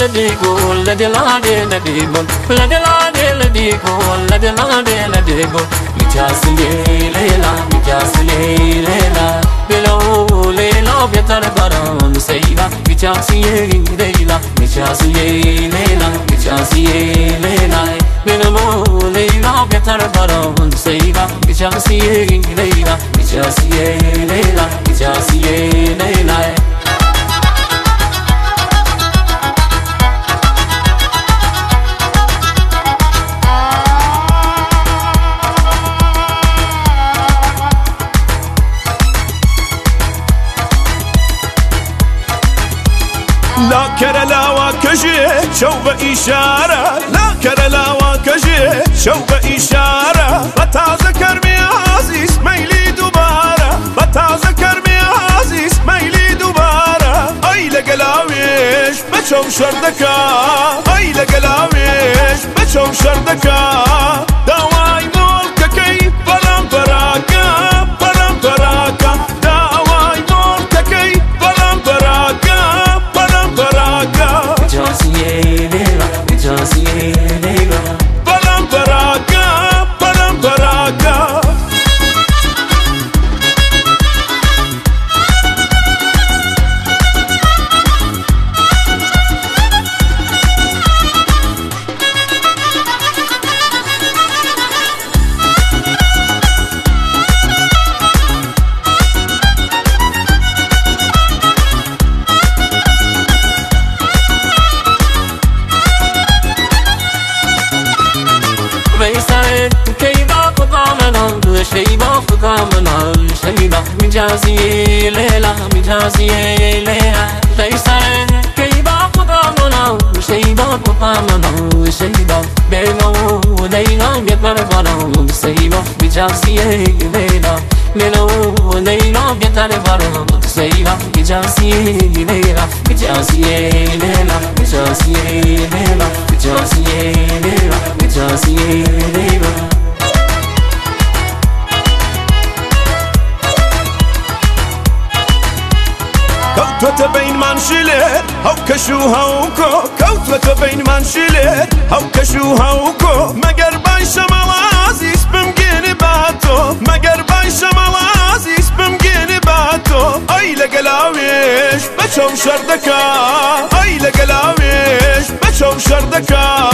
لديكو لدلادي لديكو لدلادي لديكو لدلادي لديكو مجاسلي ليلا مجاسلي ليلا بلو ليلا بيتربرون سيلا مجاسلي ليلا مجاسلي ليلا مجاسلي ليلا بلو ليلا بيتربرون سيلا مجاسلي ليلا مجاسلي ليلا مجاسلي ليلا لا كرلا وكجي شو بإشارة لا كرلا وكجي شو بإشارة بتذكر مي عزيز ميلي دوبارة بتذكر مي عزيز ميلي دوبارة أي لقلاويش بشوف شردكا أي لقلاويش بشوف شردكا دواي ملككي برام براكا برام براكا دواي ملككي برام براكا مجاسلي ليلا مجاسلي ليلا برام براكا برام براكا شيبة فكامنا شيبة مجاسلي ليلا مجاسلي ليلا ليسا كيبة فكامنا شيبة فكامنا شيبة بينو ليلا بيتربرون سيبة مجاسلي ليلا بينو ليلا بيتربرون سيبة مجاسلي ليلا مجاسلي ليلا مجاسلي ليلا مجاسلي ليلا مجاسلي ليلا كوتوة بين منشلت هاو كشو هاوكو كوتوة بين منشلت هاو كشو هاوكو مگر باي شمال عزيز بمجيني باتو مگر باي شمال عزيز بمجيني باتو اي لقلاويش بشوف شردكا اي لقلاويش بشوف شردكا